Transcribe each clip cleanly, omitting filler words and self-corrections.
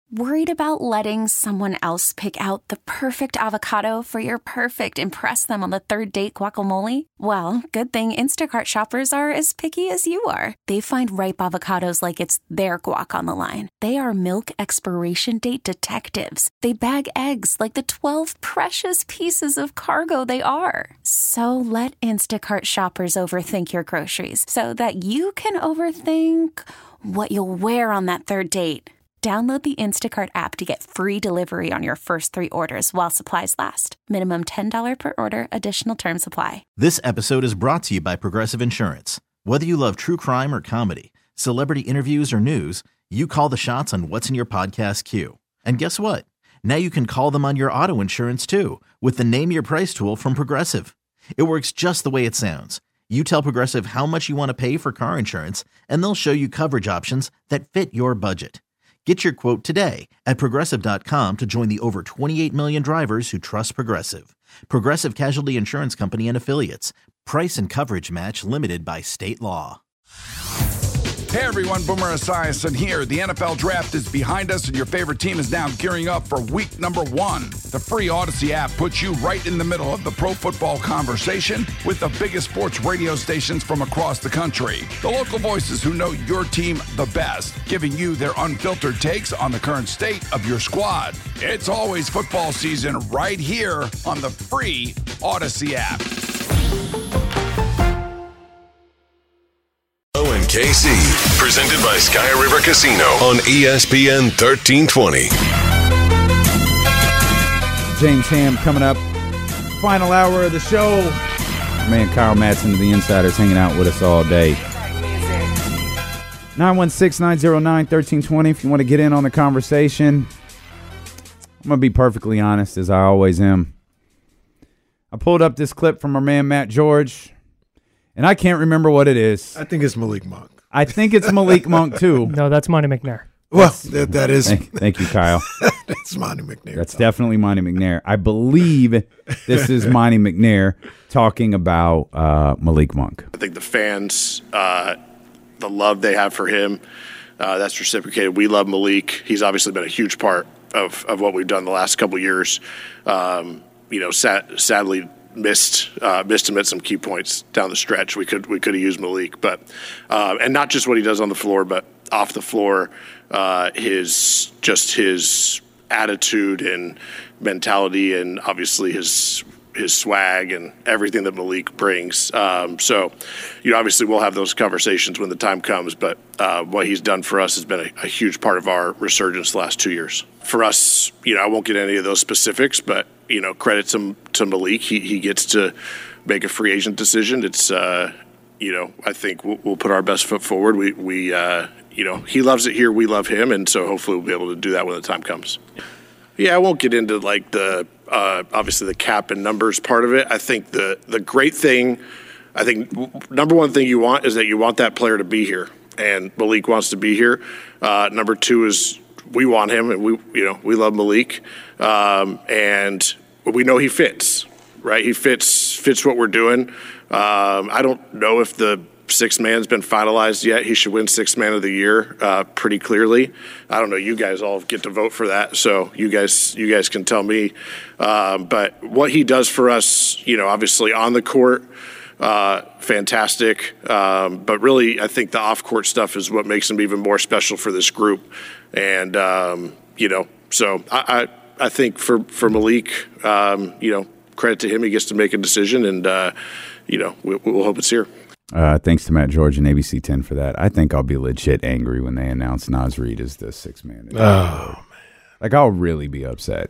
Worried about letting someone else pick out the perfect avocado for your perfect impress them on the third date guacamole? Well, good thing Instacart shoppers are as picky as you are. They find ripe avocados like it's their guac on the line. They are milk expiration date detectives. They bag eggs like the 12 precious pieces of cargo they are. So let Instacart shoppers overthink your groceries so that you can overthink what you'll wear on that third date. Download the Instacart app to get free delivery on your first 3 orders while supplies last. Minimum $10 per order. Additional terms apply. This episode is brought to you by Progressive Insurance. Whether you love true crime or comedy, celebrity interviews or news, you call the shots on what's in your podcast queue. And guess what? Now you can call them on your auto insurance too with the Name Your Price tool from Progressive. It works just the way it sounds. You tell Progressive how much you want to pay for car insurance, and they'll show you coverage options that fit your budget. Get your quote today at Progressive.com to join the over 28 million drivers who trust Progressive. Progressive Casualty Insurance Company and Affiliates. Price and coverage match limited by state law. Hey everyone, Boomer Esiason here. The NFL draft is behind us and your favorite team is now gearing up for week number 1. The free Odyssey app puts you right in the middle of the pro football conversation with the biggest sports radio stations from across the country. The local voices who know your team the best, giving you their unfiltered takes on the current state of your squad. It's always football season right here on the free Odyssey app. And KC, presented by Sky River Casino on ESPN 1320. James Ham coming up. Final hour of the show. Man, Kyle Madsen of the Insiders hanging out with us all day. 916-909-1320 if you want to get in on the conversation. I'm going to be perfectly honest, as I always am. I pulled up this clip from our man Matt George, and I can't remember what it is. I think it's Malik Monk. I think it's Malik Monk, too. No, that's Monty McNair. Well, that is. Thank you, Kyle. That's Monty McNair. That's definitely Monty McNair. I believe this is Monty McNair talking about Malik Monk. I think the fans, the love they have for him, that's reciprocated. We love Malik. He's obviously been a huge part of what we've done the last couple of years. Sadly missed him at some key points down the stretch. We could have used Malik, but and not just what he does on the floor, but off the floor, his attitude and mentality, and obviously his swag and everything that Malik brings. So, obviously we'll have those conversations when the time comes, but what he's done for us has been a huge part of our resurgence the last 2 years. For us, I won't get any of those specifics, but, credit to Malik. He gets to make a free agent decision. It's, I think we'll put our best foot forward. We he loves it here. We love him. And so hopefully we'll be able to do that when the time comes. Yeah, I won't get into obviously the cap and numbers part of it. I think the great thing, number one thing you want is that you want that player to be here, and Malik wants to be here. Number two is we want him, and we love Malik, and we know he fits, right? He fits what we're doing. I don't know if the sixth man's been finalized yet. He should win sixth man of the year pretty clearly. I don't know. You guys all get to vote for that, so you guys can tell me. But what he does for us, obviously on the court, fantastic. But really, I think the off-court stuff is what makes him even more special for this group. And so I think for Malik, credit to him. He gets to make a decision, and we'll hope it's here. Thanks to Matt George and ABC 10 for that. I think I'll be legit angry when they announce Naz Reid as the sixth man. Oh, man. Like, I'll really be upset.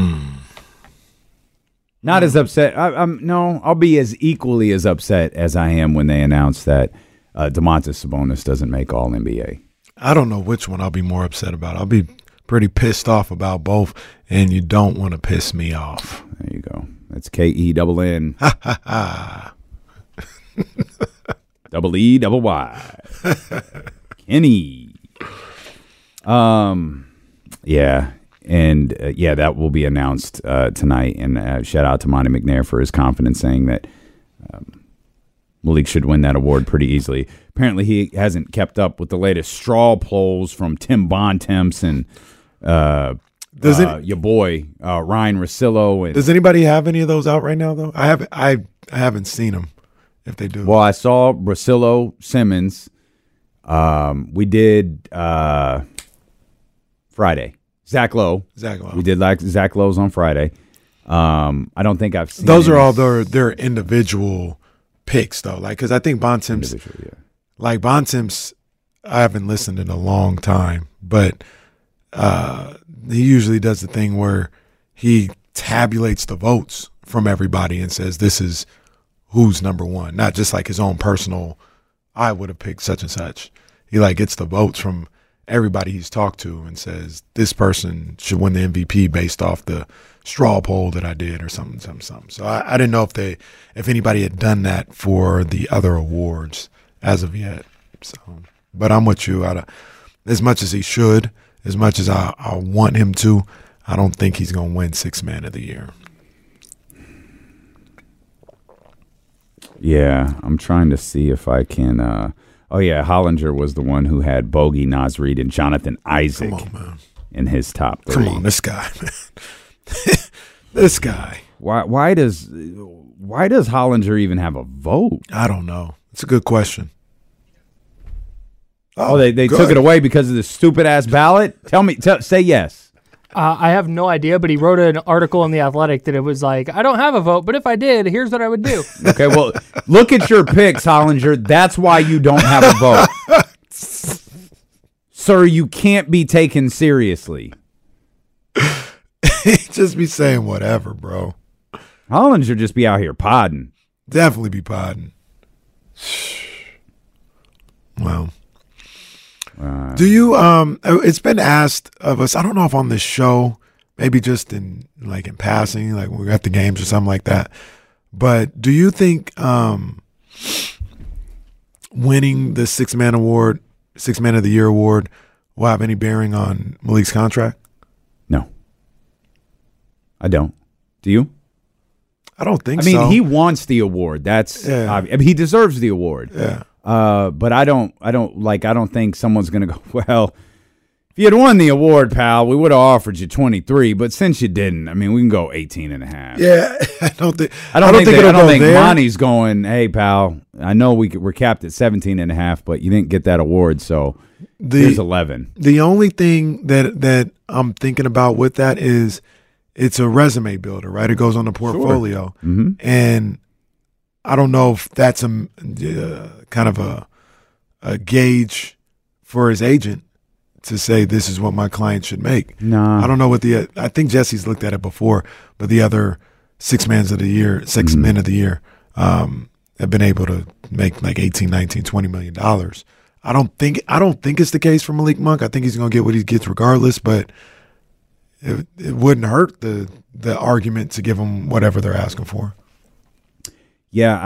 Not as upset. I'll be as equally as upset as I am when they announce that Domantas Sabonis doesn't make All-NBA. I don't know which one I'll be more upset about. I'll be pretty pissed off about both, and you don't want to piss me off. There you go. That's KENN. Ha, ha, ha. Double E, double Y. Kenny. Yeah. And, that will be announced tonight. And shout out to Monty McNair for his confidence, saying that Malik should win that award pretty easily. Apparently he hasn't kept up with the latest straw polls from Tim Bontemps and your boy Ryan Russillo. Does anybody have any of those out right now though? I haven't seen them. If they do, well, I saw Russillo, Simmons. We did Friday. Zach Lowe. We did like Zach Lowe's on Friday. I don't think I've seen those. Are all their individual picks though. Like, because I think Bontemps, like Bontemps, I haven't listened in a long time, but he usually does the thing where he tabulates the votes from everybody and says this is who's number one, not just like his own personal. I would have picked such and such. He like gets the votes from everybody he's talked to and says this person should win the MVP based off the straw poll that I did or something. So I didn't know if anybody had done that for the other awards as of yet. So, but I'm with you. As much as he should, as much as I want him to, I don't think he's going to win Sixth Man of the Year. Yeah, I'm trying to see if I can. Hollinger was the one who had Bogey, Naz Reid, and Jonathan Isaac in his top 3. Come on, this guy, man. This guy. Why does Hollinger even have a vote? I don't know. It's a good question. They took it away because of the stupid ass ballot? Say yes. I have no idea, but he wrote an article in The Athletic that it was like, I don't have a vote, but if I did, here's what I would do. Okay, well, look at your picks, Hollinger. That's why you don't have a vote. Sir, you can't be taken seriously. Just be saying whatever, bro. Hollinger just be out here podding. Definitely be podding. Well. Do you it's been asked of us, I don't know if on this show, maybe just in passing, like when we're at the games or something like that, but do you think winning the Sixth Man of the Year award will have any bearing on Malik's contract? No. I don't. Do you? I don't think so. I mean, he wants the award. That's he deserves the award. Yeah. But I don't think someone's going to go, well, if you had won the award, pal, we would have offered you 23, but since you didn't, I mean, we can go 18.5. Yeah, I don't think Monty's going, hey, pal, I know we're capped at 17.5, but you didn't get that award, so here's 11. The only thing that I'm thinking about with that is it's a resume builder, right? It goes on the portfolio. Sure. Mm-hmm. And I don't know if that's a kind of a gauge for his agent to say this is what my client should make. No, I don't know what I think Jesse's looked at it before, but the other six men of the year have been able to make like 18, 19, $20 million. I don't think it's the case for Malik Monk. I think he's going to get what he gets regardless, but it wouldn't hurt the argument to give him whatever they're asking for. Yeah,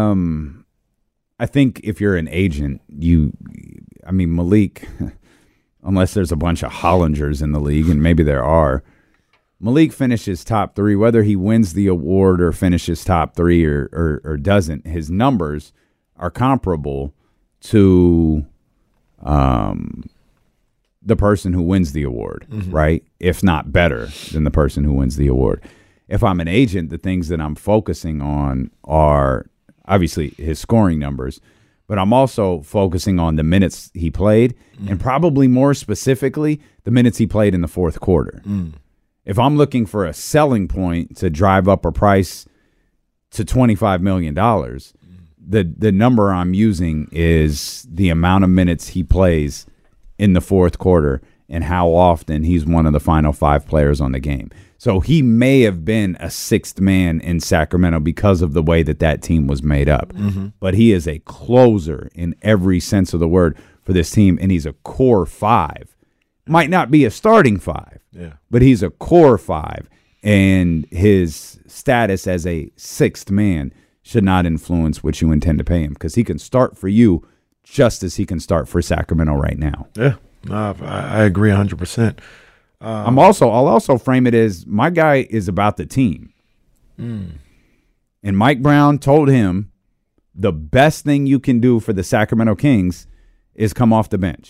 I think if you're an agent, Malik, unless there's a bunch of Hollingers in the league, and maybe there are, Malik finishes top 3, whether he wins the award or finishes top 3 or doesn't, his numbers are comparable to the person who wins the award, right? If not better than the person who wins the award. If I'm an agent, the things that I'm focusing on are obviously his scoring numbers, but I'm also focusing on the minutes he played, and probably more specifically, the minutes he played in the fourth quarter. If I'm looking for a selling point to drive up a price to $25 million, the number I'm using is the amount of minutes he plays in the fourth quarter and how often he's one of the final 5 players on the game. So he may have been a sixth man in Sacramento because of the way that team was made up. But he is a closer in every sense of the word for this team, and he's a core 5. Might not be a starting 5, but he's a core 5, and his status as a sixth man should not influence what you intend to pay him, because he can start for you just as he can start for Sacramento right now. Yeah, no, I agree 100%. I'll also frame it as my guy is about the team. And Mike Brown told him the best thing you can do for the Sacramento Kings is come off the bench.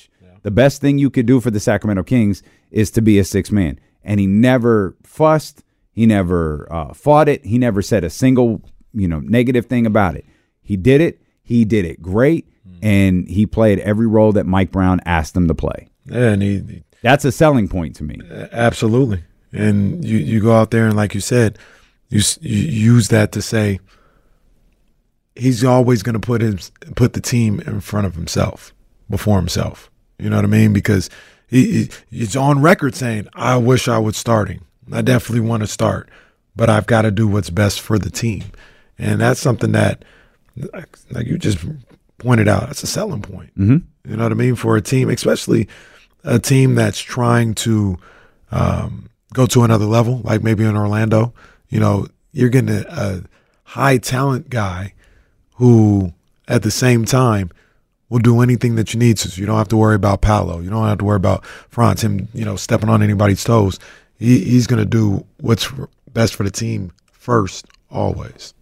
The best thing you could do for the Sacramento Kings is to be a sixth man. And he never fussed. He never fought it. He never said a single, negative thing about it. He did it. He did it great. And he played every role that Mike Brown asked him to play. Yeah, and that's a selling point to me. Absolutely. And you go out there and, like you said, you use that to say he's always going to put the team in front of himself, before himself. You know what I mean? Because he's on record saying, I wish I was starting. I definitely want to start, but I've got to do what's best for the team. And that's something that, like you just pointed out, that's a selling point. Mm-hmm. You know what I mean? For a team, especially a team that's trying to go to another level, like maybe in Orlando. You're getting a high talent guy who at the same time will do anything that you need to. So you don't have to worry about Paolo. You don't have to worry about Franz, him, stepping on anybody's toes. He's going to do what's best for the team first, always.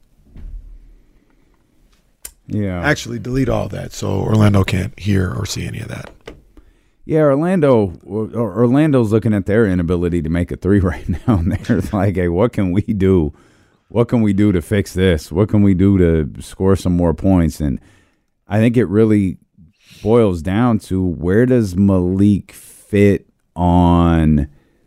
Yeah. Actually, delete all that so Orlando can't hear or see any of that. Yeah, Orlando's looking at their inability to make a three right now, and they're like, hey, what can we do? What can we do to fix this? What can we do to score some more points? And I think it really boils down to, where does Malik fit on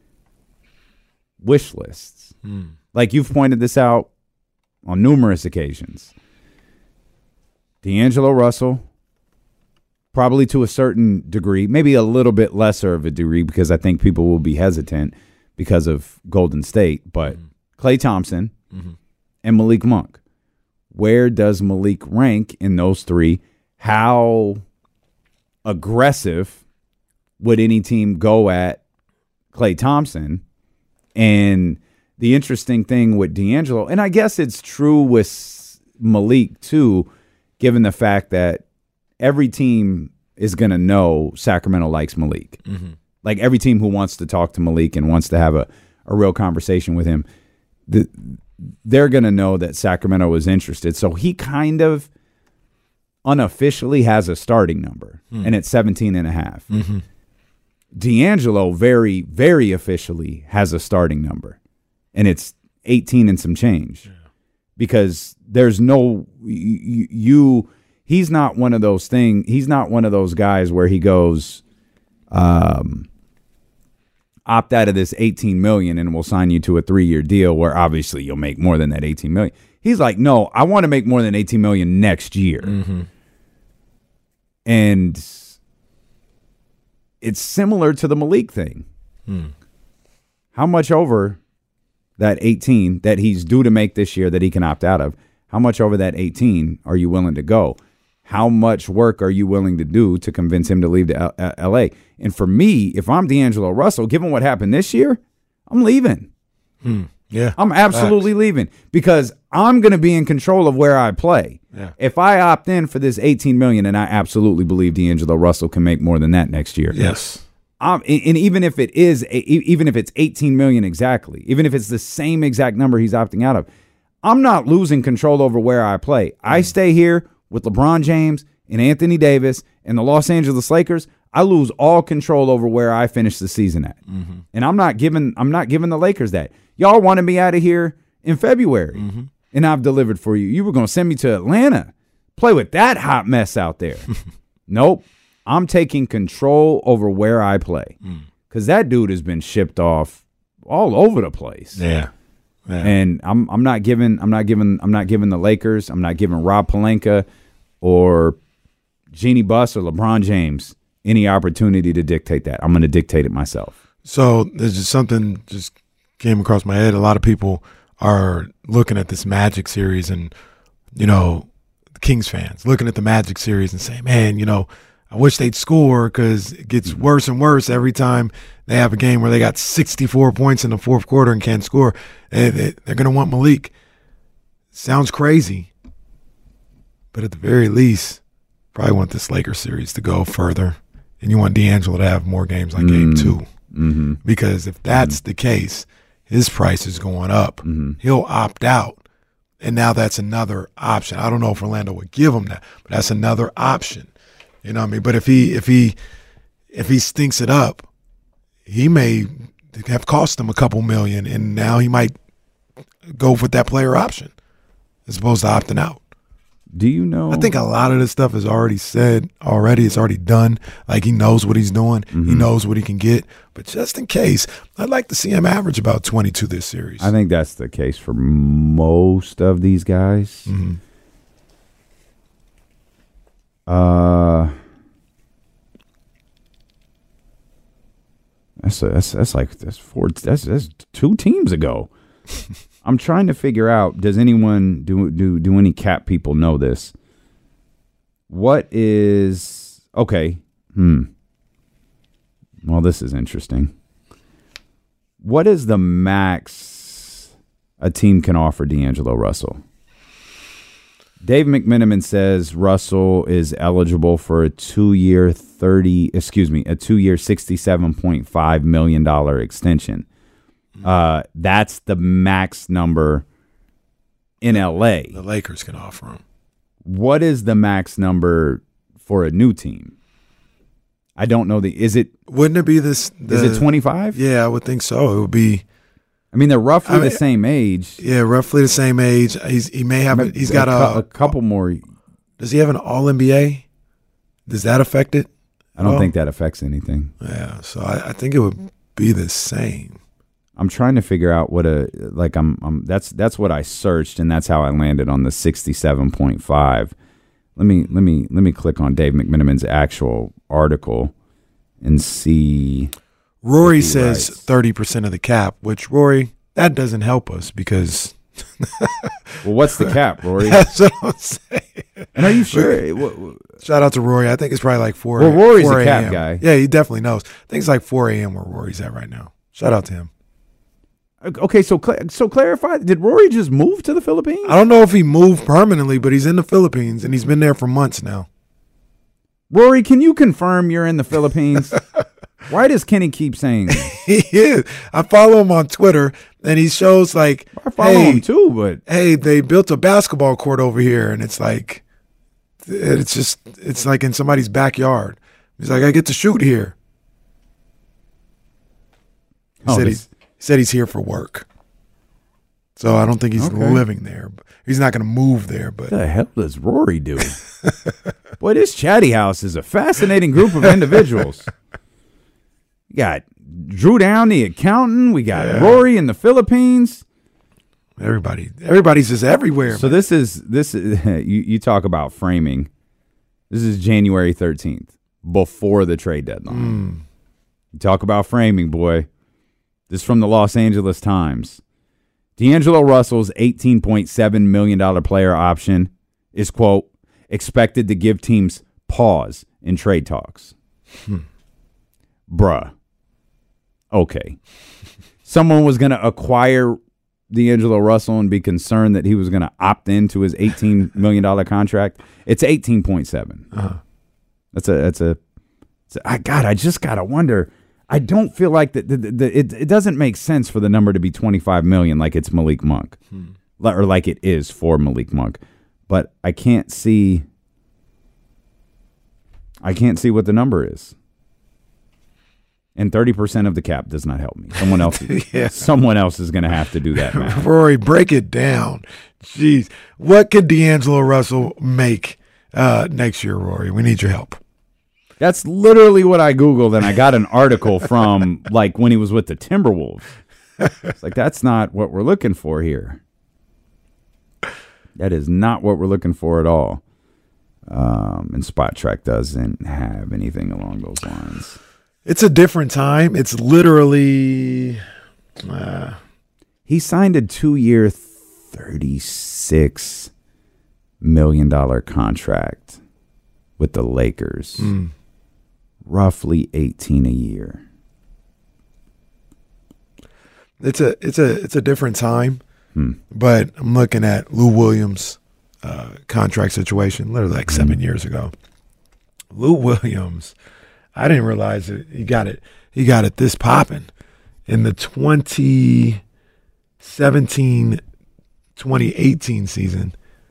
wish lists? Like you've pointed this out on numerous occasions. D'Angelo Russell, probably to a certain degree, maybe a little bit lesser of a degree, because I think people will be hesitant because of Golden State, but Klay Thompson and Malik Monk. Where does Malik rank in those three? How aggressive would any team go at Klay Thompson? And the interesting thing with D'Angelo, and I guess it's true with Malik too, given the fact that every team is going to know Sacramento likes Malik. Like every team who wants to talk to Malik and wants to have a real conversation with him, they're going to know that Sacramento is interested. So he kind of unofficially has a starting number, and it's 17.5. D'Angelo very, very officially has a starting number, and it's 18 and some change. Because there's no he's not one of those things. He's not one of those guys where he goes, opt out of this $18 million and we'll sign you to a 3-year deal where obviously you'll make more than that $18 million. He's like, no, I want to make more than $18 million next year. And it's similar to the Malik thing. How much over that 18 that he's due to make this year that he can opt out of, how much over that 18 are you willing to go? How much work are you willing to do to convince him to leave to L.A.? And for me, if I'm D'Angelo Russell, given what happened this year, I'm leaving. Yeah, I'm absolutely leaving, because I'm going to be in control of where I play. Yeah. If I opt in for this $18 million, and I absolutely believe D'Angelo Russell can make more than that next year. Yes. And even if it's $18 million exactly, even if it's the same exact number he's opting out of, I'm not losing control over where I play. I stay here with LeBron James and Anthony Davis and the Los Angeles Lakers. I lose all control over where I finish the season at. And I'm not giving the Lakers that. Y'all wanted me out of here in February, and I've delivered for you. You were going to send me to Atlanta, play with that hot mess out there. Nope. I'm taking control over where I play, because that dude has been shipped off all over the place. Yeah. And I'm not giving the Lakers, I'm not giving Rob Pelinka or Jeannie Buss or LeBron James any opportunity to dictate that. I'm going to dictate it myself. So there's just something just came across my head. A lot of people are looking at this Magic series, and the Kings fans looking at the Magic series and saying, man, I wish they'd score, because it gets worse and worse every time they have a game where they got 64 points in the fourth quarter and can't score. They're going to want Malik. Sounds crazy, but at the very least, probably want this Lakers series to go further, and you want D'Angelo to have more games like Game 2. Because if that's the case, his price is going up. He'll opt out, and now that's another option. I don't know if Orlando would give him that, but that's another option. You know what I mean? But if he if he stinks it up, he may have cost him a couple million, and now he might go with that player option as opposed to opting out. Do you know? I think a lot of this stuff is already said already. It's already done. Like, he knows what he's doing. Mm-hmm. He knows what he can get. But just in case, I'd like to see him average about 22 this series. I think that's the case for most of these guys. Mm-hmm. That's 2 teams ago. I'm trying to figure out, does anyone do any cap people know this? What is okay? Well, this is interesting. What is the max a team can offer D'Angelo Russell? Dave McMenamin says Russell is eligible for a 2-year $67.5 million extension. That's the max number in LA. The Lakers can offer him. What is the max number for a new team? I don't know. Wouldn't it be this? Is it 25? Yeah, I would think so. It would be. I mean, they're roughly the same age. Yeah, roughly the same age. He may have. He's got a couple more. Does he have an All NBA? Does that affect it? I don't think that affects anything. Yeah, so I think it would be the same. I'm trying to figure out what that's what I searched, and that's how I landed on the 67.5. Let me click on Dave McMenamin's actual article and see. Rory says 30% of the cap, which, Rory, that doesn't help us because. Well, what's the cap, Rory? That's what I'm saying. And are you sure? Shout out to Rory. I think it's probably like 4 Well, Rory's 4 a cap guy. Yeah, he definitely knows. I think it's like 4 a.m. where Rory's at right now. Shout out to him. Okay, so clarify. Did Rory just move to the Philippines? I don't know if he moved permanently, but he's in the Philippines, and he's been there for months now. Rory, can you confirm you're in the Philippines? Why does Kenny keep saying that? He is. I follow him on Twitter, and he shows like, I follow him too, but hey, they built a basketball court over here, and it's like in somebody's backyard. He's like, I get to shoot here. He said he's here for work. So I don't think he's living there. He's not going to move there. But what the hell does Rory do? Boy, this Chatty House is a fascinating group of individuals. We got Drew Down, the accountant. We got Rory in the Philippines. Everybody's just everywhere. So this is you talk about framing. This is January 13th, before the trade deadline. You talk about framing, boy. This is from the Los Angeles Times. D'Angelo Russell's $18.7 million player option is, quote, expected to give teams pause in trade talks. Bruh. Okay. Someone was going to acquire D'Angelo Russell and be concerned that he was going to opt into his $18 million contract. It's 18.7. I just got to wonder. I don't feel like that. It doesn't make sense for the number to be $25 million like it's Malik Monk, or like it is for Malik Monk. But I can't see what the number is. And 30% of the cap does not help me. Someone else is going to have to do that math. Rory, break it down. Jeez, what could D'Angelo Russell make next year, Rory? We need your help. That's literally what I Googled, and I got an article from like when he was with the Timberwolves. It's like, that's not what we're looking for here. That is not what we're looking for at all. And Spot Track doesn't have anything along those lines. It's a different time. It's literally. He signed a 2-year, $36 million contract with the Lakers. Roughly 18 a year. It's a different time, but I'm looking at Lou Williams' contract situation, literally like 7 years ago. Lou Williams, I didn't realize it. He got it this popping in the 2017-2018 season.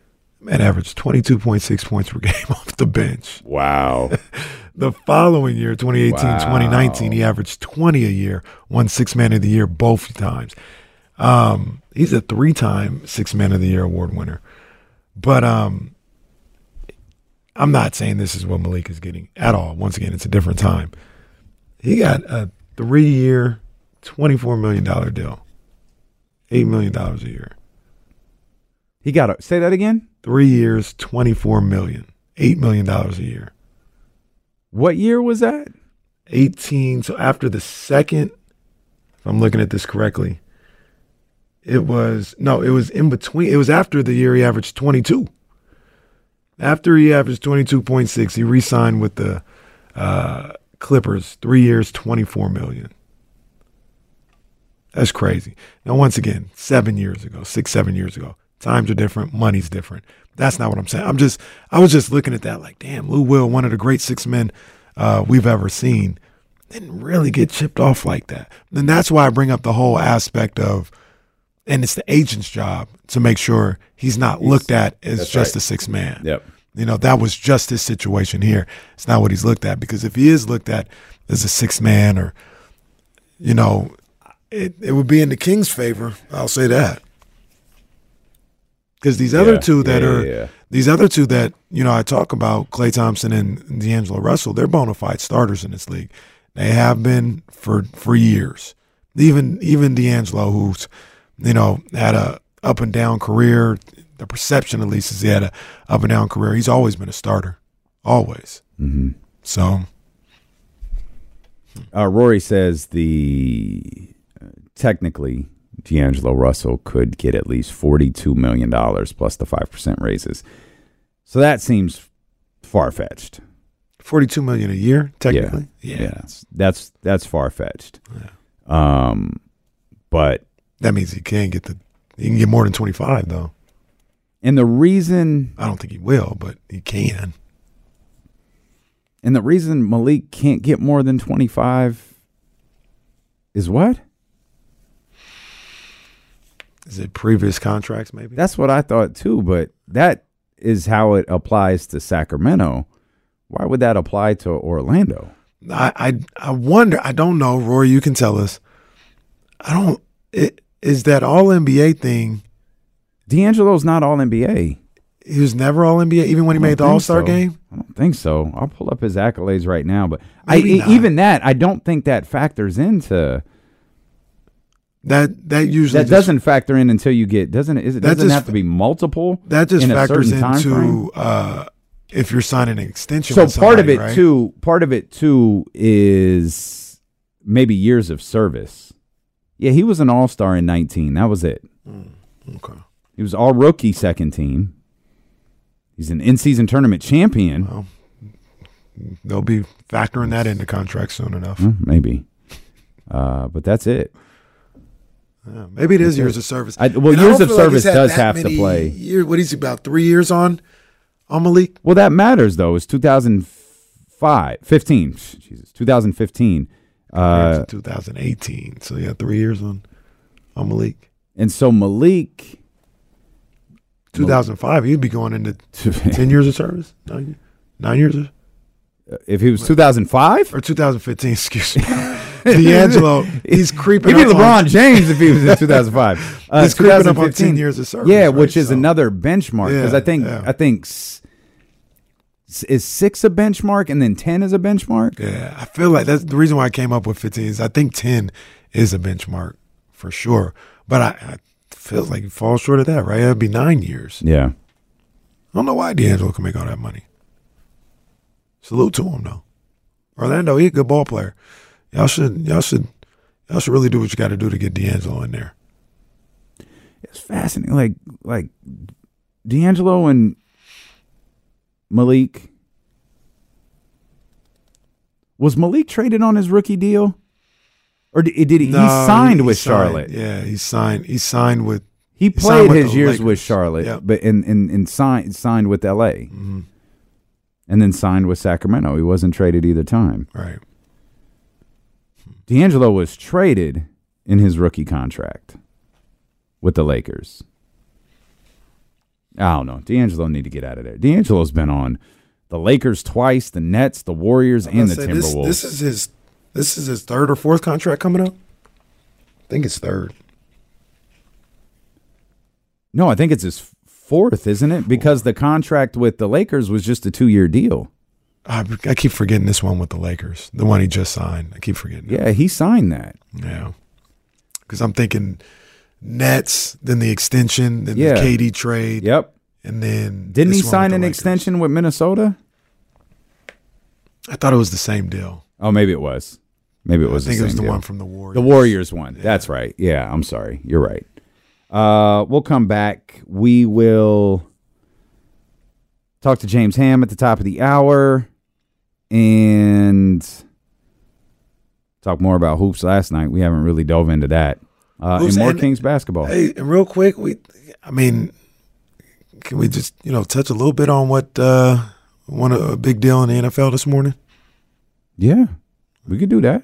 Man averaged 22.6 points per game off the bench. Wow. The following year, 2018-2019, he averaged 20 a year, won Sixth Man of the Year both times. He's a 3-time Sixth Man of the Year award winner. But I'm not saying this is what Malik is getting at all. Once again, it's a different time. He got a 3-year, $24 million deal. $8 million a year. He got say that again? 3 years, $24 million. $8 million a year. What year was that? 18. So after the second, if I'm looking at this correctly, it was in between. It was after the year he averaged 22. After he averaged 22.6, he re-signed with the Clippers. 3 years, $24 million. That's crazy. Now, once again, 7 years ago, 6-7 years ago, times are different, money's different. That's not what I'm saying. I was just looking at that like, damn, Lou Will, one of the great six men we've ever seen, didn't really get chipped off like that. And that's why I bring up the whole aspect of, and it's the agent's job to make sure he's not looked at as just a six man. Yep. You know, that was just his situation here. It's not what he's looked at, because if he is looked at as a six man, or, you know, it would be in the Kings' favor. I'll say that. Because these other two that, you know, I talk about, Klay Thompson and D'Angelo Russell, they're bona fide starters in this league. They have been for years. Even D'Angelo, who's, you know, had a up and down career. The perception, at least, is he had a up and down career. He's always been a starter, always. Mm-hmm. So, Rory says technically D'Angelo Russell could get at least $42 million plus the 5% raises. So that seems far-fetched. $42 million a year, technically. Yeah. That's far-fetched. Yeah. But that means he can get more than 25 though. And the reason, I don't think he will, but he can. And the reason Malik can't get more than 25 is what? Is it previous contracts, maybe? That's what I thought too, but that is how it applies to Sacramento. Why would that apply to Orlando? I wonder. I don't know, Rory. You can tell us. Is that all NBA thing? D'Angelo's not all NBA. He was never all NBA, even when he made the All-Star game? I don't think so. I'll pull up his accolades right now, but even that, I don't think that factors into. That usually doesn't factor in until you get doesn't have to be multiple. That just factors into if you're signing an extension. So part of it too is maybe years of service. Yeah, he was an all-star in 19. That was it. Okay. He was all rookie second team. He's an in-season tournament champion. Well, they'll be factoring that into contracts soon enough. Maybe. But that's it. Maybe it is years of service. Years of service does have to play. What is he, about 3 years on Malik? Well, that matters, though. It's 2015. Jesus, 2015. 2018. So, 3 years on Malik. And so Malik... 2005, he'd be going into 10 years of service? 9 years of... If he was 2005? Or 2015, excuse me. D'Angelo, he's creeping up. He'd be LeBron James if he was in 2005. He's creeping up on 10 years of service. Yeah, right? Which is another benchmark. Because I think is 6 a benchmark and then 10 is a benchmark? Yeah, I feel like that's the reason why I came up with 15 is I think 10 is a benchmark for sure. But I feels like he falls short of that, right? That'd be 9 years. Yeah. I don't know why D'Angelo can make all that money. Salute to him, though. Orlando, he's a good ball player. Y'all should really do what you got to do to get D'Angelo in there. It's fascinating. Like D'Angelo and Malik. Was Malik traded on his rookie deal? Or did he? No, he signed with Charlotte. Yeah, he signed. He signed with. He played his years with Charlotte, but and signed with L.A. Mm-hmm. And then signed with Sacramento. He wasn't traded either time. Right. D'Angelo was traded in his rookie contract with the Lakers. I don't know. D'Angelo need to get out of there. D'Angelo's been on the Lakers twice, the Nets, the Warriors, and the Timberwolves. This is his third or fourth contract coming up. I think it's third. No, I think it's his fourth, isn't it? Because the contract with the Lakers was just a 2-year deal. I keep forgetting this one with the Lakers, the one he just signed. I keep forgetting. Yeah, he signed that. Yeah, because I'm thinking Nets, then the extension, then the KD trade. Yep. And then didn't he sign an extension with Minnesota? I thought it was the same deal. Oh, maybe it was. Maybe it was. I think the it was same the deal. one from the Warriors. The Warriors one. Yeah. That's right. Yeah, I'm sorry. You're right. We'll come back. We will talk to James Ham at the top of the hour and talk more about hoops last night. We haven't really dove into that. And more Kings basketball. Hey, and real quick, can we just touch a little bit on what won a big deal in the NFL this morning? Yeah, we could do that.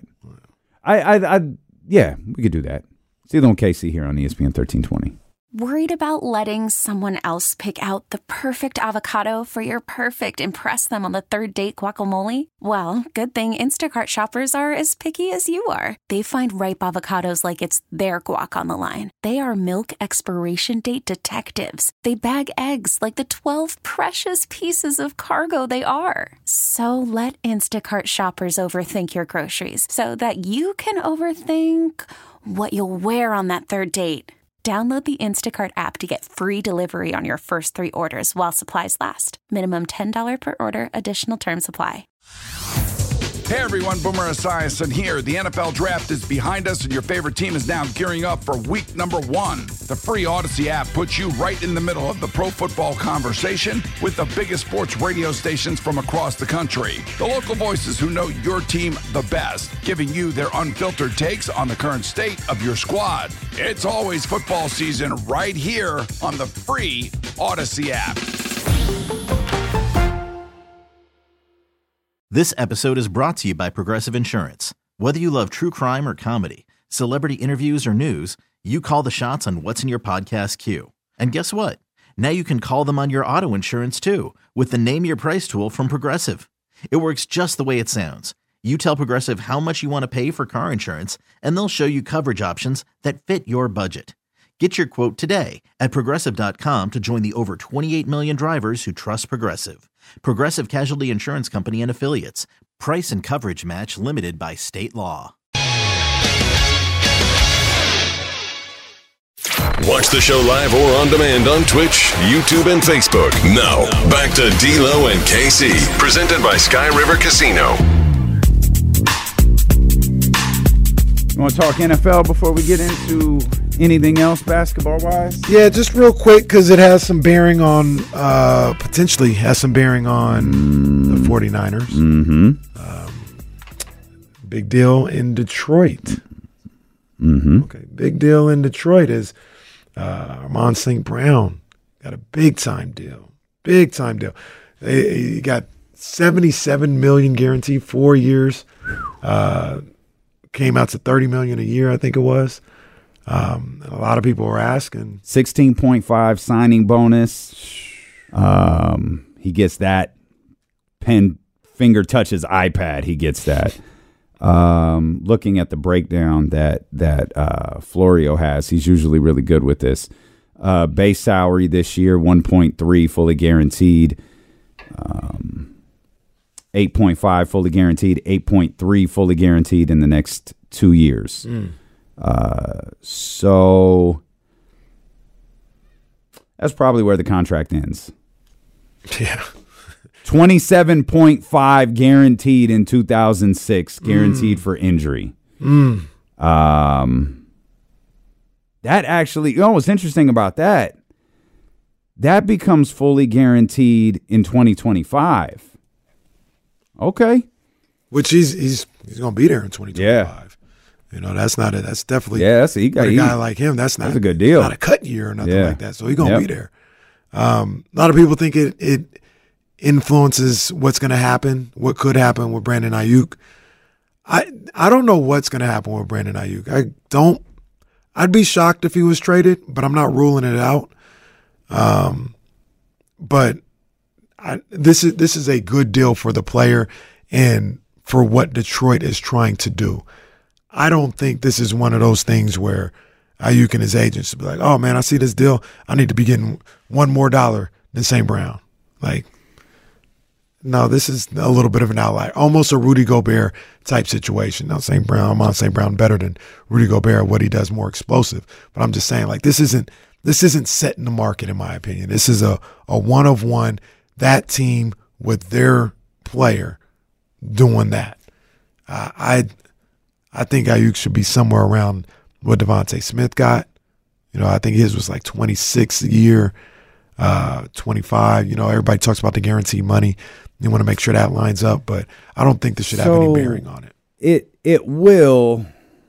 Yeah, we could do that. See on KC here on ESPN 1320. Worried about letting someone else pick out the perfect avocado for your perfect impress them on the third date guacamole? Well, good thing Instacart shoppers are as picky as you are. They find ripe avocados like it's their guac on the line. They are milk expiration date detectives. They bag eggs like the 12 precious pieces of cargo they are. So let Instacart shoppers overthink your groceries so that you can overthink what you'll wear on that third date. Download the Instacart app to get free delivery on your first 3 orders while supplies last. Minimum $10 per order. Additional terms apply. Hey everyone, Boomer Esiason here. The NFL Draft is behind us and your favorite team is now gearing up for week number 1. The free Odyssey app puts you right in the middle of the pro football conversation with the biggest sports radio stations from across the country. The local voices who know your team the best, giving you their unfiltered takes on the current state of your squad. It's always football season right here on the free Odyssey app. This episode is brought to you by Progressive Insurance. Whether you love true crime or comedy, celebrity interviews or news, you call the shots on what's in your podcast queue. And guess what? Now you can call them on your auto insurance too with the Name Your Price tool from Progressive. It works just the way it sounds. You tell Progressive how much you want to pay for car insurance, and they'll show you coverage options that fit your budget. Get your quote today at Progressive.com to join the over 28 million drivers who trust Progressive. Progressive Casualty Insurance Company and Affiliates. Price and coverage match limited by state law. Watch the show live or on demand on Twitch, YouTube, and Facebook. Now, back to D-Lo and KC, presented by Sky River Casino. You want to talk NFL before we get into anything else basketball-wise? Yeah, just real quick because it has some bearing on, potentially has some bearing on the 49ers. Mm-hmm. Big deal in Detroit. Mm-hmm. Okay, big deal in Detroit is Amon St. Brown got a big-time deal. Big-time deal. He got $77 million guaranteed, 4 years. Came out to $30 million a year, I think it was. A lot of people were asking. 16.5 signing bonus. He gets that. Finger touches iPad. He gets that. Looking at the breakdown that Florio has, he's usually really good with this. Base salary this year, 1.3 fully guaranteed. 8.5 fully guaranteed, 8.3 fully guaranteed in the next 2 years. So that's probably where the contract ends. Yeah. 27.5 guaranteed in 2006, guaranteed for injury. That actually, what's interesting about that, that becomes fully guaranteed in 2025. Okay. Which he's going to be there in 2025. Yeah. That's definitely a guy like him. That's a good deal. Not a cut year or nothing like that. So he's going to be there. A lot of people think it influences what's going to happen, what could happen with Brandon Ayuk. I don't know what's going to happen with Brandon Ayuk. I'd be shocked if he was traded, but I'm not ruling it out. but this is a good deal for the player and for what Detroit is trying to do. I don't think this is one of those things where Ayuk and his agents be like, oh, man, I see this deal. I need to be getting $1 more than St. Brown. Like, no, this is a little bit of an outlier. Almost a Rudy Gobert type situation. Now, St. Brown better than Rudy Gobert, what he does more explosive. But I'm just saying, like, this isn't setting the market, in my opinion. This is a one-of-one, that team with their player doing that. I think Ayuk should be somewhere around what Devontae Smith got. I think his was like 26 a year, 25. Everybody talks about the guaranteed money. You want to make sure that lines up, but I don't think this should have any bearing on it. It will.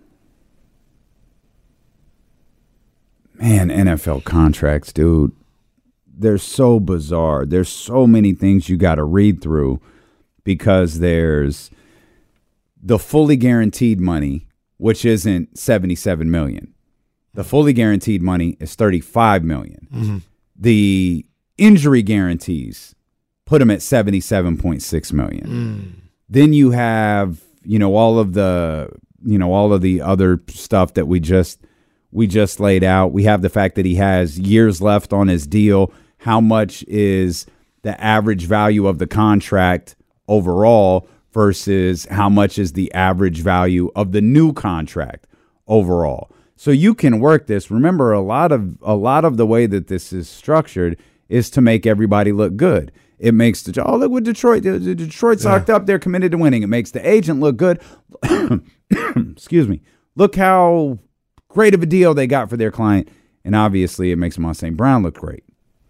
Man, NFL contracts, dude, they're so bizarre. There's so many things you got to read through because there's the fully guaranteed money, which isn't $77 million. The fully guaranteed money is $35 million. Mm-hmm. The injury guarantees put them at $77.6 million. Then you have, all of the other stuff that we just laid out. We have the fact that he has years left on his deal. How much is the average value of the contract overall versus how much is the average value of the new contract overall? So you can work this. Remember, a lot of the way that this is structured is to make everybody look good. It makes look what Detroit. Detroit's locked up. They're committed to winning. It makes the agent look good. Excuse me. Look how great of a deal they got for their client. And obviously it makes Amon St. Brown look great.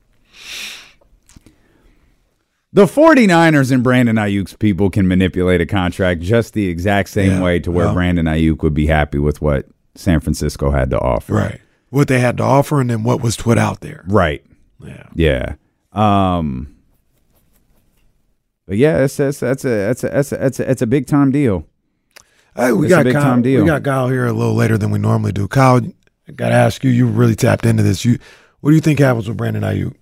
The 49ers and Brandon Ayuk's people can manipulate a contract just the exact same way to where Brandon Ayuk would be happy with what San Francisco had to offer. Right. What they had to offer and then what was put out there. Right. Yeah. But yeah, that's a big time deal. Hey, we got Kyle here a little later than we normally do. Kyle, I got to ask you. You really tapped into this. What do you think happens with Brandon Ayuk?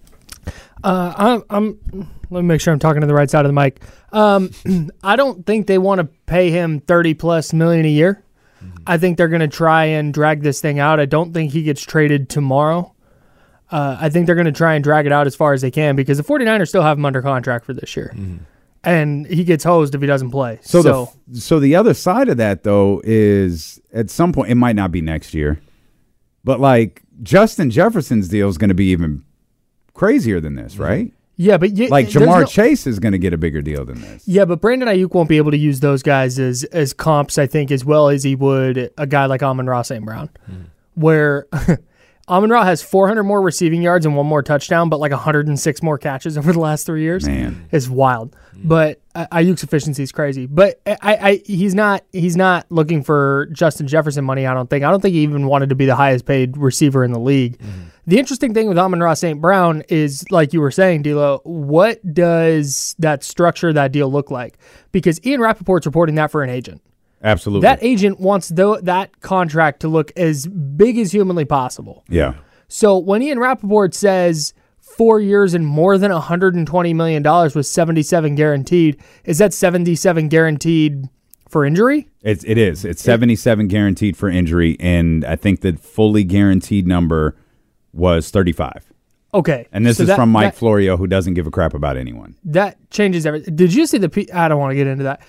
Let me make sure I'm talking to the right side of the mic. I don't think they want to pay him $30+ million a year. I think they're going to try and drag this thing out. I don't think he gets traded tomorrow. I think they're going to try and drag it out as far as they can because the 49ers still have him under contract for this year. And he gets hosed if he doesn't play. So the other side of that, though, is at some point, it might not be next year, but like Justin Jefferson's deal is going to be even crazier than this, right? Yeah, but Jamar Chase is going to get a bigger deal than this. Yeah, but Brandon Ayuk won't be able to use those guys as comps, I think, as well as he would a guy like Amon-Ra St. Brown, where Amon-Ra has 400 more receiving yards and 1 more touchdown, but like 106 more catches over the last 3 years. Man, it's wild. But Ayuk's efficiency is crazy. But he's not looking for Justin Jefferson money. I don't think he even wanted to be the highest paid receiver in the league. The interesting thing with Amon-Ra St. Brown is, like you were saying, D'Lo, what does that structure, that deal look like? Because Ian Rappaport's reporting that for an agent. Absolutely. That agent wants that contract to look as big as humanly possible. Yeah. So when Ian Rappaport says 4 years and more than $120 million with 77 guaranteed, is that 77 guaranteed for injury? It is. It's 77 guaranteed for injury, and I think the fully guaranteed number was 35. Okay. And this is from Mike Florio, who doesn't give a crap about anyone. That changes everything. Did you see I don't want to get into that.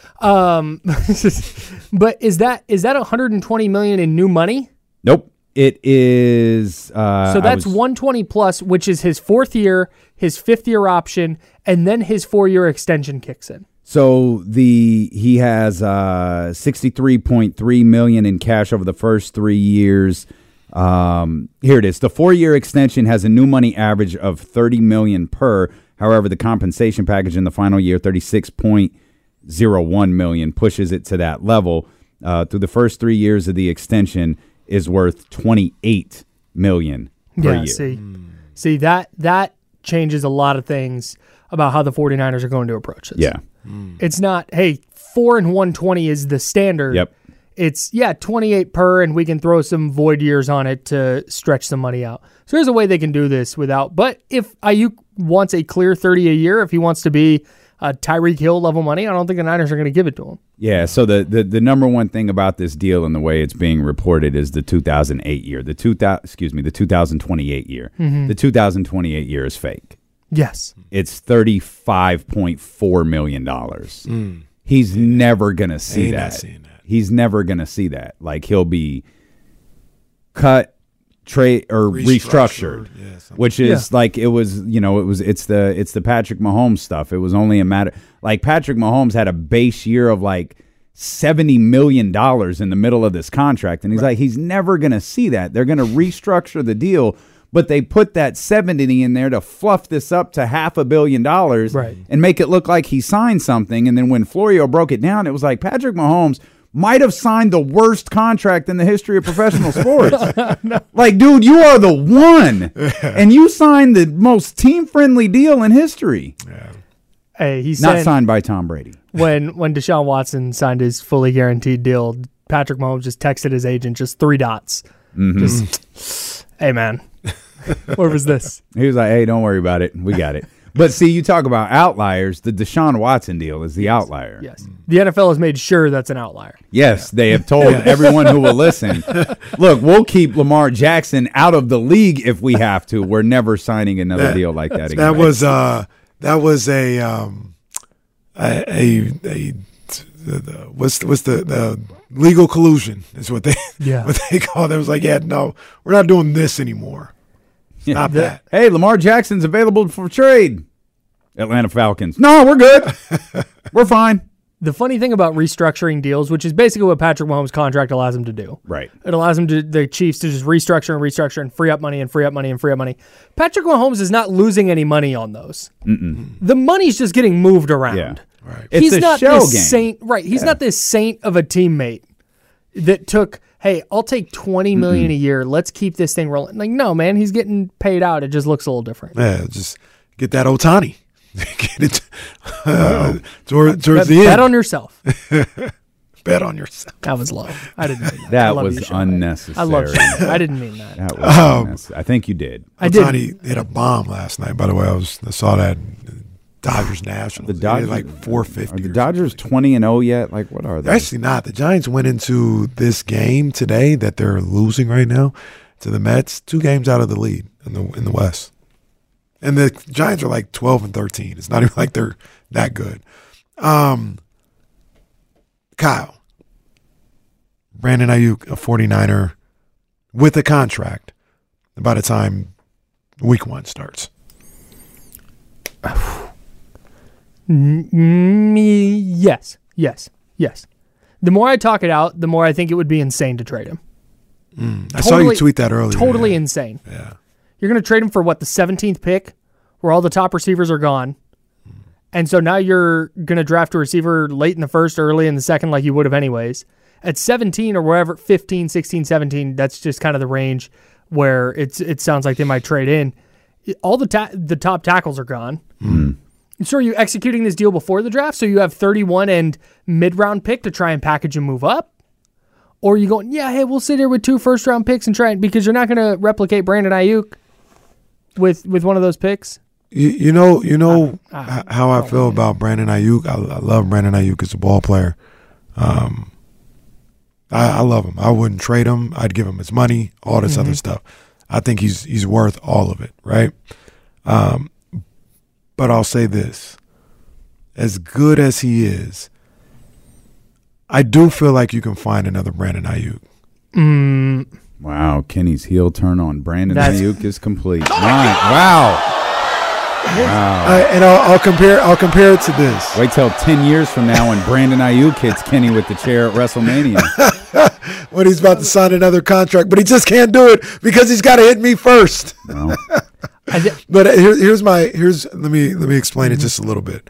But is that $120 million in new money? Nope. It is. So that's 120 plus, which is his 4th year, his 5th year option, and then his 4-year extension kicks in. So he has $63.3 million in cash over the first 3 years. Here it is. The 4-year extension has a new money average of $30 million per. However, the compensation package in the final year, $36.01 million, pushes it to that level. Through the first 3 years of the extension is worth $28 million per year. See that changes a lot of things about how the 49ers are going to approach this. Yeah. It's not, hey, 4 and 120 is the standard. Yep. It's 28 per, and we can throw some void years on it to stretch some money out. So there's a way they can do this without. But if Ayuk wants a clear 30 a year, if he wants to be Tyreek Hill level money, I don't think the Niners are going to give it to him. Yeah, so the number one thing about this deal and the way it's being reported is the 2008 year. The 2028 year. Mm-hmm. The 2028 year is fake. Yes. It's $35.4 million. He's never going to see that. Not seeing that. He's never going to see that. Like, he'll be cut, trade, or restructured, which is like it's the Patrick Mahomes stuff. It was only a matter, like, Patrick Mahomes had a base year of like $70 million in the middle of this contract, and he's never going to see that. They're going to restructure the deal, but they put that 70 in there to fluff this up to $500 million and make it look like he signed something. And then when Florio broke it down, it was like Patrick Mahomes might have signed the worst contract in the history of professional sports. No. Like, dude, you are the one. And you signed the most team-friendly deal in history. Yeah. Hey, he's not signed by Tom Brady. When Deshaun Watson signed his fully guaranteed deal, Patrick Mahomes just texted his agent, just 3 dots. Mm-hmm. Just, hey, man, where was this? He was like, hey, don't worry about it. We got it. But see, you talk about outliers. The Deshaun Watson deal is the outlier. Yes. The NFL has made sure that's an outlier. Yes, they have told everyone who will listen, look, we'll keep Lamar Jackson out of the league if we have to. We're never signing another deal like that again. That was what's the legal collusion is what they call it. It was like, no, we're not doing this anymore. Stop that. Hey, Lamar Jackson's available for trade. Atlanta Falcons. No, we're good. We're fine. The funny thing about restructuring deals, which is basically what Patrick Mahomes' contract allows him to do. Right. It allows the Chiefs to just restructure and free up money and free up money and free up money. Patrick Mahomes is not losing any money on those. The money's just getting moved around. Yeah. Right. He's it's not a shell this game. saint. Right. He's not this saint of a teammate that took, hey, I'll take $20 million a year. Let's keep this thing rolling. Like, no, man, he's getting paid out. It just looks a little different. Yeah, just get that Ohtani. Get it towards the end. Bet on yourself. Bet on yourself. That was low. I didn't mean that. That was unnecessary. I love you. I didn't mean that. That was unnecessary. I think you did. Ohtani hit a bomb last night, by the way. I saw that. Dodgers Nationals. The Dodgers like 450. Are the Dodgers 20-0 yet? Like, what are they? They're actually not. The Giants went into this game today that they're losing right now to the Mets, 2 games out of the lead in the West. And the Giants are like 12-13. It's not even like they're that good. Kyle, Brandon Ayuk, a 49er with a contract by the time week 1 starts. Yes. The more I talk it out, the more I think it would be insane to trade him. I saw you tweet that earlier. Totally insane. Yeah. You're going to trade him for what, the 17th pick, where all the top receivers are gone. And so now you're going to draft a receiver late in the first, early in the second, like you would have anyways. At 17 or wherever, 15, 16, 17, that's just kind of the range where it sounds like they might trade in. All the top tackles are gone. So are you executing this deal before the draft so you have 31 and mid-round pick to try and package and move up? Or are you going, hey, we'll sit here with 2 first-round picks and try it, because you're not going to replicate Brandon Ayuk with one of those picks? You know how I feel about Brandon Ayuk. I love Brandon Ayuk as a ball player. I love him. I wouldn't trade him. I'd give him his money, all this other stuff. I think he's worth all of it, right? But I'll say this. As good as he is, I do feel like you can find another Brandon Ayuk. Wow, Kenny's heel turn on Brandon Ayuk is complete. Wow. And I'll compare it to this. Wait till 10 years from now when Brandon Ayuk hits Kenny with the chair at WrestleMania. When he's about to sign another contract, but he just can't do it because he's got to hit me first. No. But let me explain it just a little bit.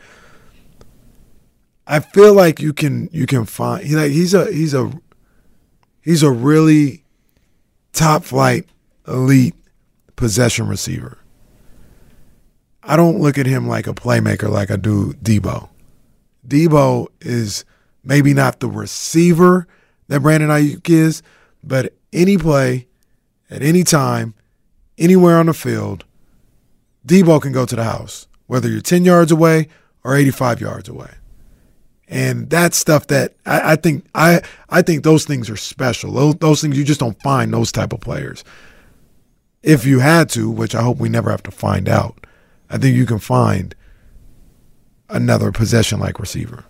I feel like you can find he's a really top flight elite possession receiver. I don't look at him like a playmaker like I do Debo. Debo is maybe not the receiver that Brandon Ayuk is, but any play, at any time, anywhere on the field, Debo can go to the house, whether you're 10 yards away or 85 yards away. And that's stuff that I think those things are special. Those things, you just don't find those type of players. If you had to, which I hope we never have to find out, I think you can find another possession-like receiver.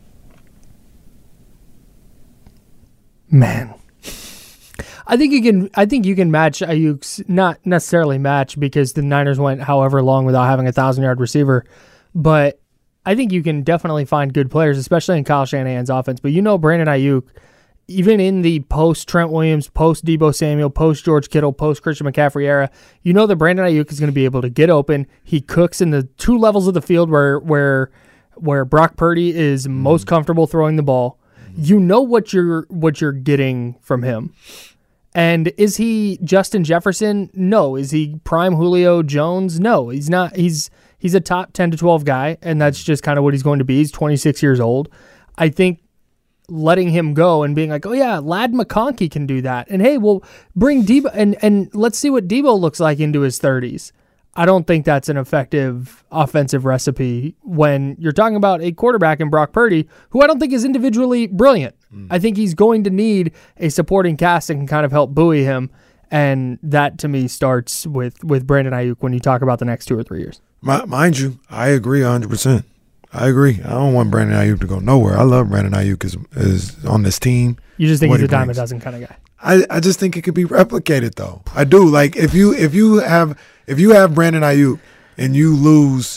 Man. I think you can match Ayuk's, not necessarily match because the Niners went however long without having a 1,000-yard receiver, but I think you can definitely find good players, especially in Kyle Shanahan's offense. But Brandon Ayuk, even in the post-Trent Williams, post-Deebo Samuel, post-George Kittle, post-Christian McCaffrey era, that Brandon Ayuk is going to be able to get open. He cooks in the two levels of the field where Brock Purdy is most comfortable throwing the ball. You know what you're getting from him. And is he Justin Jefferson? No. Is he prime Julio Jones? No. He's not. He's a top 10 to 12 guy, and that's just kind of what he's going to be. He's 26 years old. I think letting him go and being like, oh yeah, Ladd McConkey can do that. And hey, we'll bring Debo and let's see what Debo looks like into his 30s. I don't think that's an effective offensive recipe when you're talking about a quarterback in Brock Purdy, who I don't think is individually brilliant. I think he's going to need a supporting cast that can kind of help buoy him, and that to me starts with Brandon Ayuk when you talk about the next 2 or 3 years. Mind you, I agree 100%. I agree. I don't want Brandon Ayuk to go nowhere. I love Brandon Ayuk is on this team. You just think he's a dime a dozen kind of guy. I just think it could be replicated though. I do. Like if you have Brandon Ayuk and you lose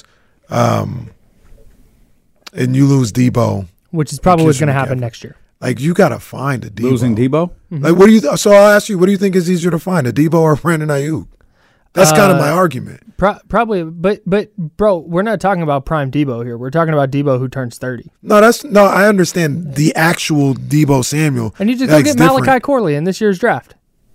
Debo, which is probably what's going to happen next year. Like you got to find a Debo. Losing Debo? Mm-hmm. Like so I'll ask you, what do you think is easier to find, a Debo or Brandon Ayuk? That's kind of my argument. Probably, but bro, we're not talking about prime Debo here. We're talking about Debo who turns 30. No, I understand the actual Debo Samuel. And you just go get Malachi Corley in this year's draft.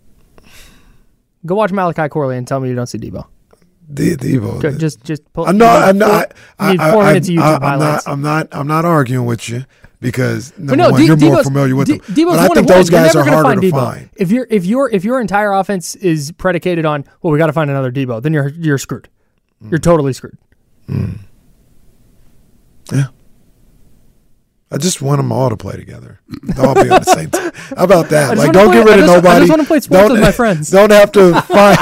Go watch Malachi Corley and tell me you don't see Debo. Debo. Just pull. I'm not. You need 4 minutes of YouTube highlights. I'm not arguing with you because you're Debo's more familiar with them. Debo's but I think those guys are harder to find. If your entire offense is predicated on, well, we got to find another Debo, then you're screwed. You're totally screwed. Yeah. I just want them all to play together. They'll all be on the same team. How about that? Like, don't get rid of nobody. I just want to play sports with my friends. Don't have to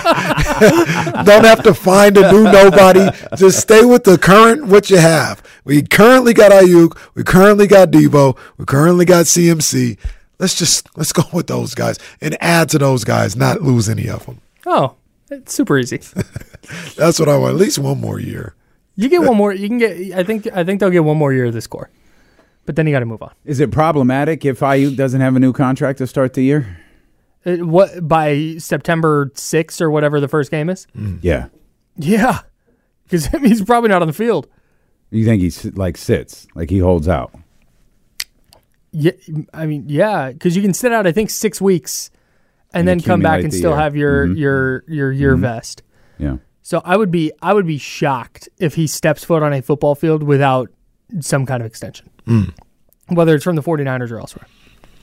find a new nobody. Just stay with the current what you have. We currently got Ayuk. We currently got Debo. We currently got CMC. Let's go with those guys and add to those guys, not lose any of them. Oh, it's super easy. That's what I want. At least one more year. You get one more. You can get. I think they'll get one more year of this core. But then you got to move on. Is it problematic if Ayuk doesn't have a new contract to start the year? What, by September 6th or whatever the first game is? Yeah. Yeah. Because he's probably not on the field. You think he sits, like he holds out? Yeah, I mean, yeah, because you can sit out, I think, 6 weeks and then come back and still have your year vest. Yeah. So I would be shocked if he steps foot on a football field without some kind of extension. Whether it's from the 49ers or elsewhere.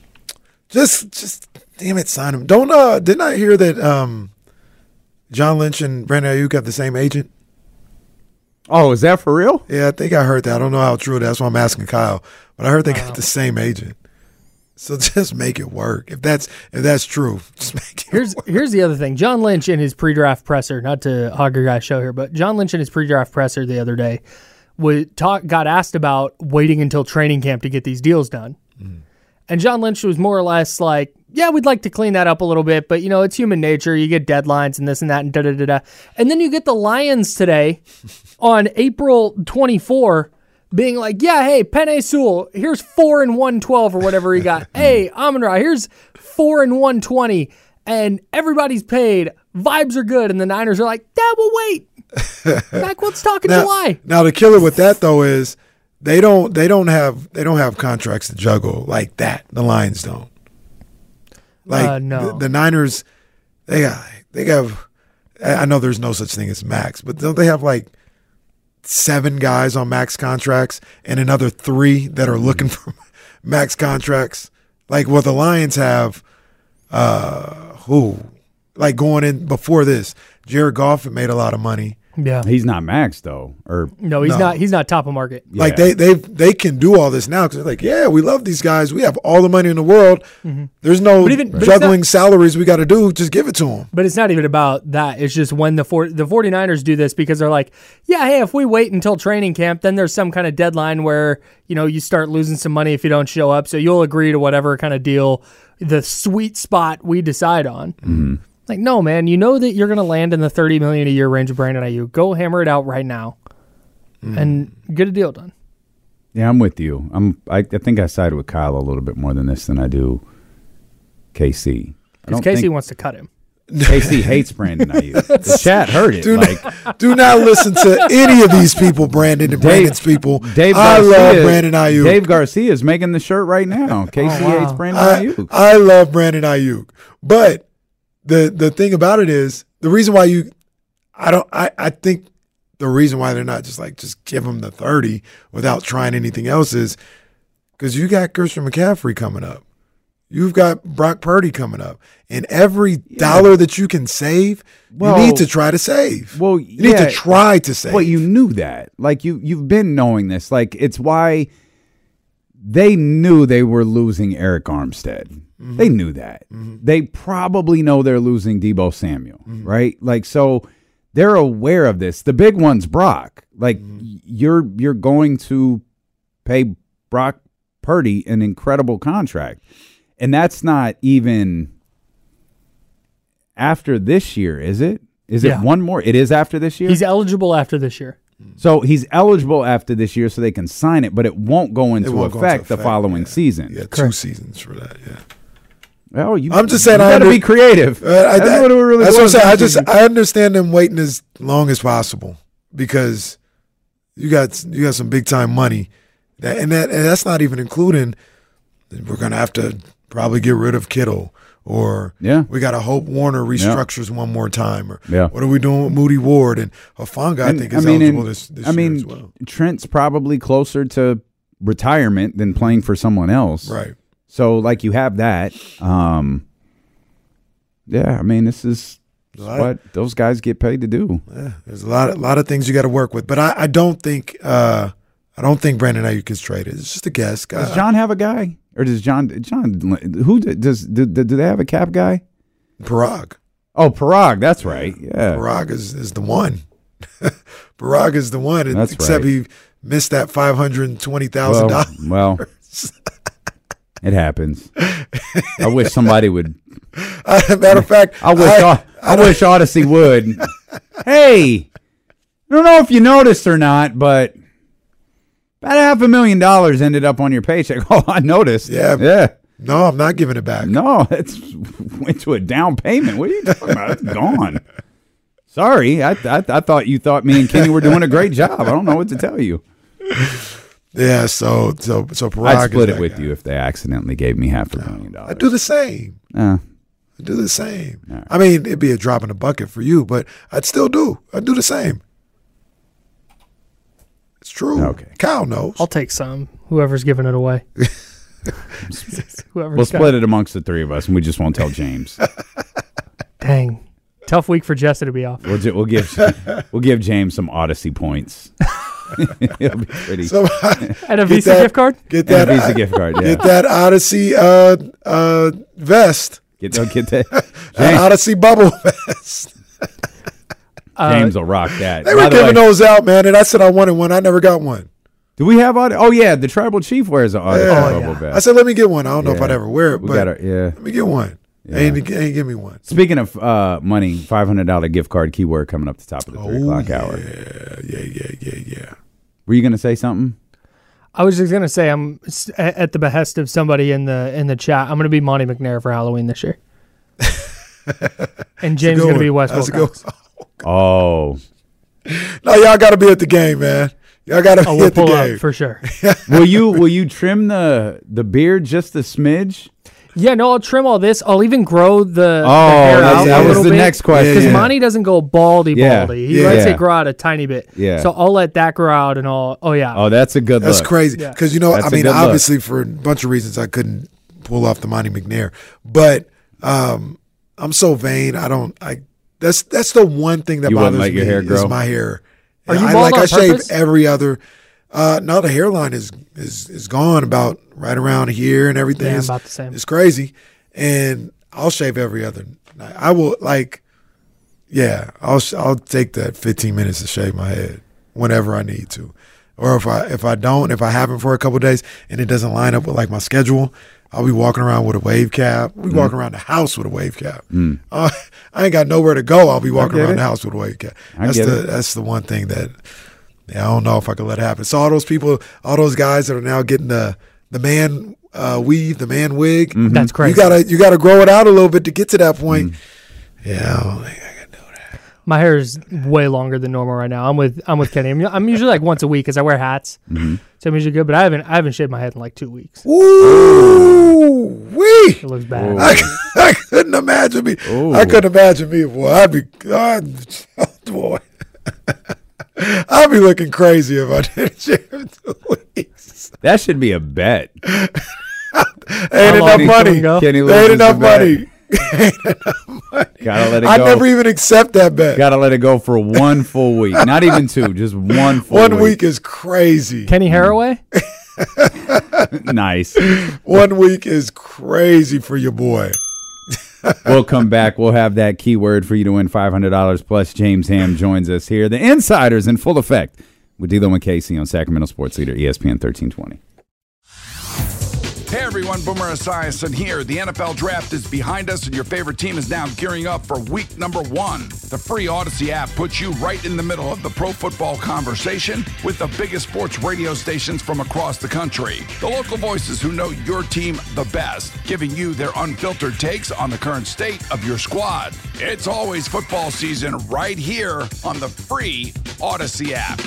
Just damn it, sign him. Didn't I hear that John Lynch and Brandon Ayuk have the same agent? Oh, is that for real? Yeah, I think I heard that. I don't know how true it is. That's why I'm asking Kyle. But I heard they got the same agent. So just make it work. If that's true, just make it work. Here's the other thing. John Lynch in his pre-draft presser, not to hog your guy's show here, but John Lynch in his pre-draft presser the other day got asked about waiting until training camp to get these deals done. And John Lynch was more or less like, yeah, we'd like to clean that up a little bit, but, it's human nature. You get deadlines and this and that and da-da-da-da. And then you get the Lions today on April 24 being like, yeah, hey, Penei Sewell, here's 4 and 112 or whatever he got. Hey, Amon-Ra, here's 4 and 120. And everybody's paid. Vibes are good. And the Niners are like, yeah, we'll wait. Back, let's talk in July. Now the killer with that though is they don't have contracts to juggle like that. The Lions don't. Like no. The Niners, they have. I know there's no such thing as max, but don't they have like 7 guys on max contracts and another 3 that are looking for max contracts? Like what the Lions have, like going in before this, Jared Goff had made a lot of money. Yeah, he's not max though, or no, he's not. He's not top of market. Yeah. Like they can do all this now because they're like, yeah, we love these guys. We have all the money in the world. There's no juggling salaries we got to do. Just give it to them. But it's not even about that. It's just when the 49ers do this because they're like, yeah, hey, if we wait until training camp, then there's some kind of deadline where you start losing some money if you don't show up. So you'll agree to whatever kind of deal, the sweet spot we decide on. Mm-hmm. Like, no, man, you know that you're going to land in the $30 million a year range of Brandon Ayuk. Go hammer it out right now and get a deal done. Yeah, I'm with you. I think I sided with Kyle a little bit more than this than I do KC. Because KC wants to cut him. KC hates Brandon Ayuk. The chat heard it. Do not listen to any of these people, Brandon and Brandon's people. I love Brandon Ayuk. Dave Garcia is making the shirt right now. KC hates Brandon Ayuk. I love Brandon Ayuk. But the thing about it is the reason why I think the reason why they're not just give him the 30 without trying anything else is because you got Christian McCaffrey coming up. You've got Brock Purdy coming up. And every dollar that you can save, you need to try to save. Well, you need to try to save. Well, you knew that. Like you've been knowing this. Like it's why they knew they were losing Eric Armstead. Mm-hmm. They knew that. Mm-hmm. They probably know they're losing Deebo Samuel, right? Like so they're aware of this. The big one's Brock. Like you're going to pay Brock Purdy an incredible contract. And that's not even after this year, is it? Is it one more? It is after this year? He's eligible after this year. So he's eligible after this year so they can sign it, but it won't go into effect the following season. Yeah, 2 seasons for that, yeah. Well, I'm just saying, you got to be creative. That's what I'm saying. I understand them waiting as long as possible because you got some big time money, and that's not even including. We're gonna have to probably get rid of Kittle, or we got to hope Warner restructures one more time, or what are we doing with Moody Ward and Hufanga? I think is eligible this year as well. Trent's probably closer to retirement than playing for someone else, right? So, like, you have that. This is what those guys get paid to do. Yeah, there's a lot of things you got to work with, but I don't think Brandon Ayuk is traded. It's just a guess. Does John have a guy, or does John? Who does? Do they have a cap guy? Parag. Oh, Parag. That's right. Yeah, Parag is the one. Parag is the one. That's except right. He missed that $520,000. Well. It happens. I wish somebody would. Matter of fact, I wish Odyssey would. Hey, I don't know if you noticed or not, but about $500,000 ended up on your paycheck. Oh, I noticed. Yeah. No, I'm not giving it back. No, it's went to a down payment. What are you talking about? It's gone. Sorry, I thought me and Kenny were doing a great job. I don't know what to tell you. Yeah, so Parag I'd split it with you if they accidentally gave me $500,000. I'd do the same. I'd do the same. Right. I mean, it'd be a drop in the bucket for you, but I'd still do. I'd do the same. It's true. Okay. Kyle knows. I'll take some. Whoever's giving it away. We'll split it amongst the three of us, and we just won't tell James. Dang. Tough week for Jesse to be off. We'll give James some Odyssey points. It'll be pretty. And a Visa gift card? Get that Visa gift card. Yeah. Get that Odyssey vest. Get that Odyssey bubble vest. James will rock that. They were giving those out, man, and I said I wanted one. I never got one. Do we have Odyssey? Oh yeah, the Tribal Chief wears an Odyssey bubble vest. I said let me get one. I don't know if I'd ever wear it, but let me get one. Yeah. Ain't give me one. Speaking of money, $500 gift card keyword coming up the top of the 3 o'clock hour. Yeah. Were you going to say something? I was just going to say I'm at the behest of somebody in the chat. I'm going to be Monty McNair for Halloween this year. And James is going to be Wes Wilcox. Oh. No, y'all got to be at the game, man. Y'all got to be at the game. Up for sure. Will you trim the beard just a smidge? Yeah, no, I'll trim all this. I'll even grow the hair out that a was little the bit. next question. Because Monty doesn't go baldy. He lets it grow out a tiny bit. Yeah. So I'll let that grow out and all. Oh, yeah. Oh, that's a good look. That's crazy. Because, obviously for a bunch of reasons I couldn't pull off the Monty McNair. But I'm so vain. That's the one thing that bothers me. Your hair grow? Is my hair. Are you bald on I shave purpose? every other. No, the hairline is gone about right around here and everything. Yeah, about the same. It's crazy, and I'll shave every other night. I will I'll take that 15 minutes to shave my head whenever I need to, or if I haven't for a couple of days and it doesn't line up with like my schedule, I'll be walking around with a wave cap. We'll be walking around the house with a wave cap. I ain't got nowhere to go. I'll be walking around the house with a wave cap. That's the one thing that. Yeah, I don't know if I could let it happen. So all those people, all those guys that are now getting the man weave, the man wig. Mm-hmm. That's crazy. You gotta grow it out a little bit to get to that point. Yeah, I don't think I can do that. My hair is way longer than normal right now. I'm with Kenny. I'm usually like once a week because I wear hats, so I'm usually good. But I haven't shaved my head in like 2 weeks. Ooh, wee! It looks bad. I couldn't imagine me. Ooh. I couldn't imagine me. Boy, I'd be boy. I'd be looking crazy if I didn't shave in 2 weeks. That should be a bet. Ain't enough money. Ain't enough money. Gotta let it go. I never even accept that bet. Gotta let it go for 1 full week. Not even 2, just 1 full week. 1 week is crazy. Kenny Haraway? Nice. 1 week is crazy for your boy. We'll come back. We'll have that keyword for you to win $500 plus. James Ham joins us here. The Insiders in full effect with D'Lo and Casey on Sacramento Sports Leader ESPN 1320. Hey everyone, Boomer Esiason here. The NFL Draft is behind us and your favorite team is now gearing up for week number 1. The free Odyssey app puts you right in the middle of the pro football conversation with the biggest sports radio stations from across the country. The local voices who know your team the best, giving you their unfiltered takes on the current state of your squad. It's always football season right here on the free Odyssey app.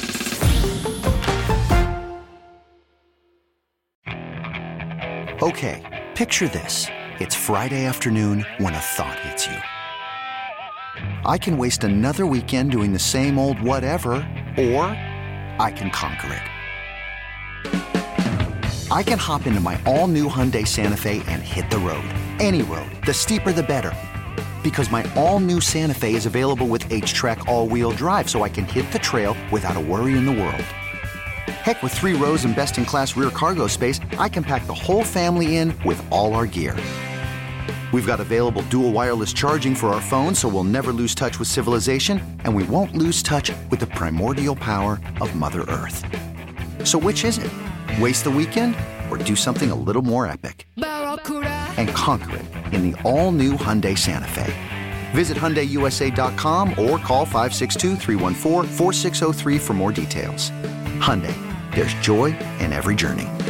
Okay, picture this. It's Friday afternoon when a thought hits you. I can waste another weekend doing the same old whatever, or I can conquer it. I can hop into my all-new Hyundai Santa Fe and hit the road. Any road. The steeper, the better. Because my all-new Santa Fe is available with H-Track all-wheel drive, so I can hit the trail without a worry in the world. Heck, with 3 rows and best-in-class rear cargo space, I can pack the whole family in with all our gear. We've got available dual wireless charging for our phones, so we'll never lose touch with civilization, and we won't lose touch with the primordial power of Mother Earth. So which is it? Waste the weekend or do something a little more epic? And conquer it in the all-new Hyundai Santa Fe. Visit HyundaiUSA.com or call 562-314-4603 for more details. Hyundai, there's joy in every journey.